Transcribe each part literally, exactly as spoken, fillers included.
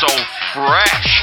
so fresh.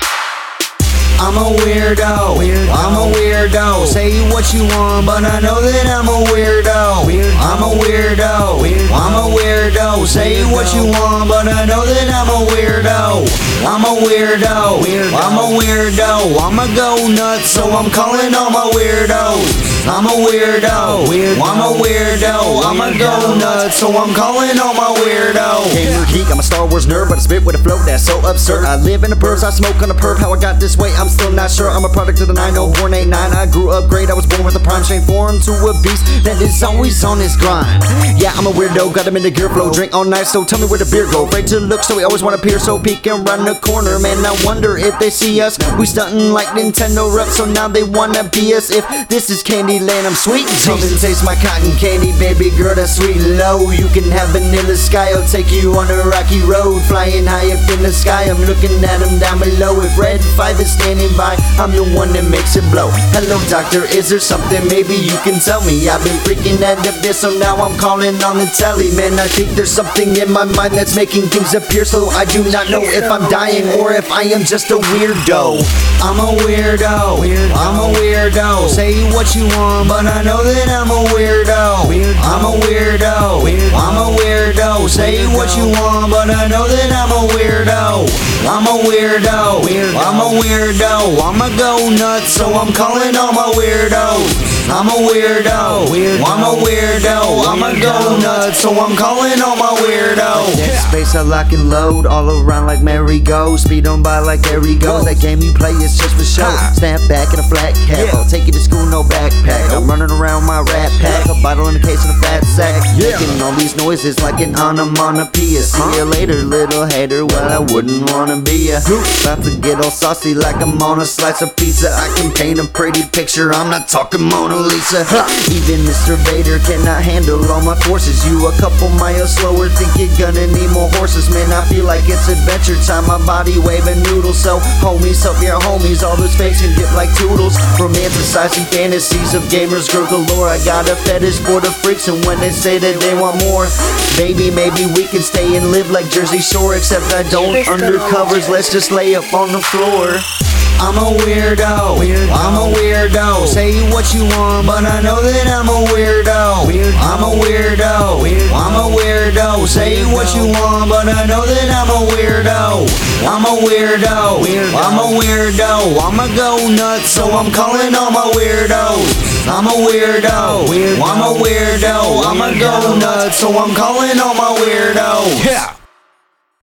I'm a weirdo, weirdo. I'm a weirdo. Say what you want, but I know that I'm a weirdo. weirdo. I'm a weirdo, weirdo. I'm a weirdo. Say what you want, but I know that I'm a weirdo. I'm a weirdo, weirdo. I'm a weirdo. I'ma go nuts, so I'm calling all my weirdos. I'm a weirdo, weirdo. I'm a weirdo. I'ma go nuts, so I'm calling all my weirdos. Gamer geek, I'm a Star Wars nerd, but I spit with a flow that's so absurd. I live in the burbs, I smoke on the perp. How I got this way, I'm still not sure. I'm a product of the nine oh born eight nine. I grew up great, I was born with a prime chain form to a beast that is always on his grind. Yeah, I'm a weirdo, got him in the gear flow. Drink all night, so tell me where the beer go. Afraid to look, so we always wanna peer, so peek and run the corner. Man, I wonder if they see us. We stuntin' like Nintendo rep, so now they wanna be us. If this is Candyland, I'm sweet. Something taste my cotton candy, baby girl, that's sweet low. You can have vanilla sky, I'll take you on a rocky road. Flying high up in the sky, I'm looking at them down below. If Red five is standing by, I'm the one that makes it blow. Hello doctor, is there something maybe you can tell me? I've been freaking out of this, so now I'm calling on the telly. Man, I think there's something in my mind that's making things appear, so I do not know if I'm dying or if I am just a weirdo. I'm a weirdo, weirdo. I'm a weirdo. Say what you want, but I know that I'm a weirdo. weirdo. I'm a weirdo, weirdo. I'm a weirdo. Say what you want, but I know that I'm a weirdo. I'm a weirdo, weirdo. I'm a weirdo. I'ma go nuts, so I'm calling all my weirdos. I'm a weirdo, weirdo. I'm a weirdo. I'ma go nuts, so I'm calling all my weirdos. Dead space, I lock and load all around like merry-go. Speed on by like there he goes. That game you play is just for show. Snap back in a flat cap. I'll take you to school, no backpack. I'm running around my rat pack. A bottle in the case and a fat sack. Making all these noises like an onomatopoeia. See you later, little hater. Well, I wouldn't wanna be a about to get all saucy like I'm on a slice of pizza. I can paint a pretty picture, I'm not talking Mona Lisa. Even Mister Vader cannot handle all my forces. You a couple miles slower, think you're gonna need more horses. Man, I feel like it's adventure time. My body waving noodles, so homies, help your homies. All those fakes can get like toodles. Romanticizing fantasies of gamers, girl galore. I got a fetish for the freaks, and when they say that they want more, baby, maybe we can stay and live like Jersey Shore. Except I don't undercovers, let's just lay up on the floor. I'm a weirdo, weirdo. I'm a weirdo. Say what you want, but I know that I'm a weirdo. weirdo. I'm a weirdo, weirdo. I'm a weirdo. Say what you want, but I know that I'm a weirdo. I'm a weirdo, weirdo. I'm a weirdo. I'ma go nuts, so I'm calling all my weirdos. I'm a weirdo, weirdo. I'm a weirdo. I'ma go nuts, so I'm calling all my weirdos. Yeah.